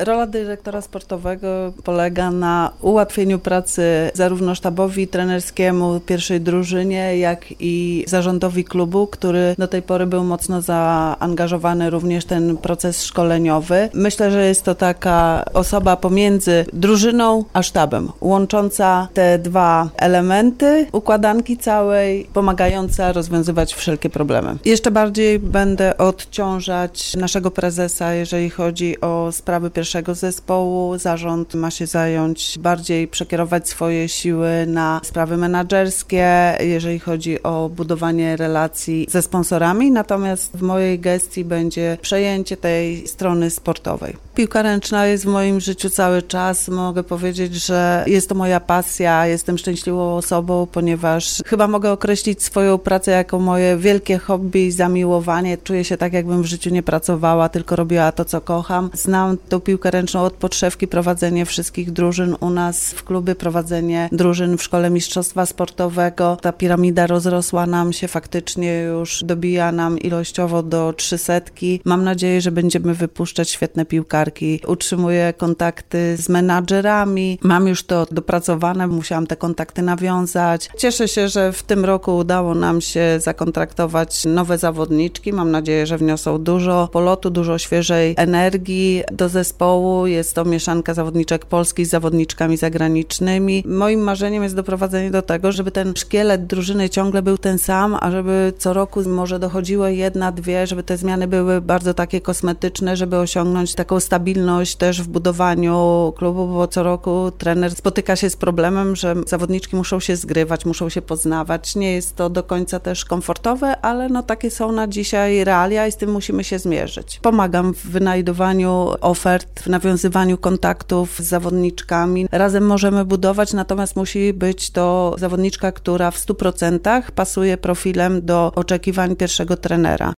Rola dyrektora sportowego polega na ułatwieniu pracy zarówno sztabowi trenerskiemu, pierwszej drużynie, jak i zarządowi klubu, który do tej pory był mocno zaangażowany również w ten proces szkoleniowy. Myślę, że jest to taka osoba pomiędzy drużyną a sztabem, łącząca te dwa elementy układanki całej, pomagająca rozwiązywać wszelkie problemy. Jeszcze bardziej będę odciążać naszego prezesa, jeżeli chodzi o sprawy pierwszego zespołu. Zarząd ma się zająć, bardziej przekierować swoje siły na sprawy menadżerskie, jeżeli chodzi o budowanie relacji ze sponsorami, natomiast w mojej gestii będzie przejęcie tej strony sportowej. Piłka ręczna jest w moim życiu cały czas. Mogę powiedzieć, że jest to moja pasja. Jestem szczęśliwą osobą, ponieważ chyba mogę określić swoją pracę jako moje wielkie hobby i zamiłowanie. Czuję się tak, jakbym w życiu nie pracowała, tylko robiła to, co kocham. Znam tą piłkę ręczną od podszewki, prowadzenie wszystkich drużyn u nas w klubie, prowadzenie drużyn w szkole mistrzostwa sportowego. Ta piramida rozrosła nam się, faktycznie już dobija nam ilościowo do 300. Mam nadzieję, że będziemy wypuszczać świetne piłkarki. Utrzymuję kontakty z menadżerami. Mam już to dopracowane, musiałam te kontakty nawiązać. Cieszę się, że w tym roku udało nam się zakontraktować nowe zawodniczki. Mam nadzieję, że wniosą dużo polotu, dużo świeżej energii do zespołu. Jest to mieszanka zawodniczek polskich z zawodniczkami zagranicznymi. Moim marzeniem jest doprowadzenie do tego, żeby ten szkielet drużyny ciągle był ten sam, a żeby co roku może dochodziły jedna, dwie, żeby te zmiany były bardzo takie kosmetyczne, żeby osiągnąć taką stabilność też w budowaniu klubu, bo co roku trener spotyka się z problemem, że zawodniczki muszą się zgrywać, muszą się poznawać. Nie jest to do końca też komfortowe, ale no takie są na dzisiaj realia i z tym musimy się zmierzyć. Pomagam w wynajdowaniu ofert, w nawiązywaniu kontaktów z zawodniczkami. Razem możemy budować, natomiast musi być to zawodniczka, która w 100% pasuje profilem do oczekiwań pierwszego trenera.